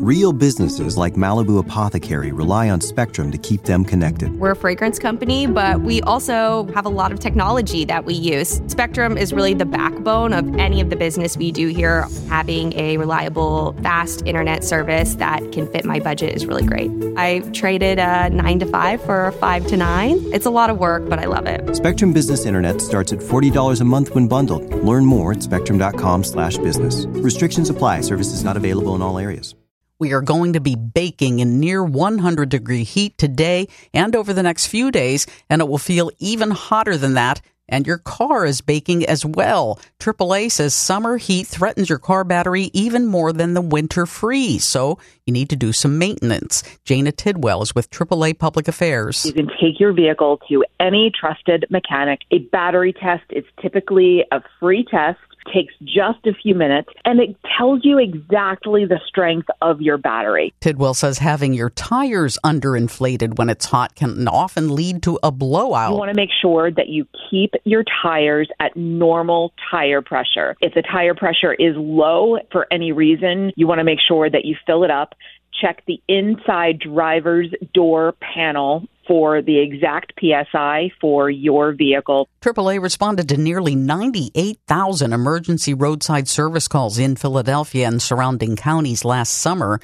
Real businesses like Malibu Apothecary rely on Spectrum to keep them connected. We're a fragrance company, but we also have a lot of technology that we use. Spectrum is really the backbone of any of the business we do here. Having a reliable, fast internet service that can fit my budget is really great. I traded a 9 to 5 for a 5 to 9. It's a lot of work, but I love it. Spectrum Business Internet starts at $40 a month when bundled. Learn more at spectrum.com/business. Restrictions apply. Services not available in all areas. We are going to be baking in near 100-degree heat today and over the next few days, and it will feel even hotter than that. And your car is baking as well. AAA says summer heat threatens your car battery even more than the winter freeze. So you need to do some maintenance. Jana Tidwell is with AAA Public Affairs. You can take your vehicle to any trusted mechanic. A battery test is typically a free test. Takes just a few minutes, and it tells you exactly the strength of your battery. Tidwell says having your tires underinflated when it's hot can often lead to a blowout. You want to make sure that you keep your tires at normal tire pressure. If the tire pressure is low for any reason, you want to make sure that you fill it up. Check the inside driver's door panel for the exact PSI for your vehicle. AAA responded to nearly 98,000 emergency roadside service calls in Philadelphia and surrounding counties last summer.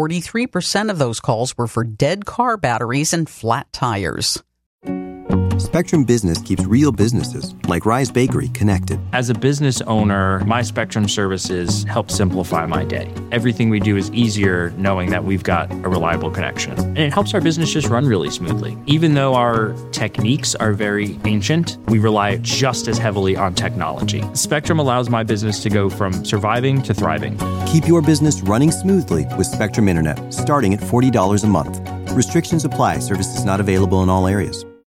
43% of those calls were for dead car batteries and flat tires. Spectrum Business keeps real businesses, like Rise Bakery, connected. As a business owner, my Spectrum services help simplify my day. Everything we do is easier knowing that we've got a reliable connection. And it helps our business just run really smoothly. Even though our techniques are very ancient, we rely just as heavily on technology. Spectrum allows my business to go from surviving to thriving. Keep your business running smoothly with Spectrum Internet, starting at $40 a month. Restrictions apply. Services not available in all areas.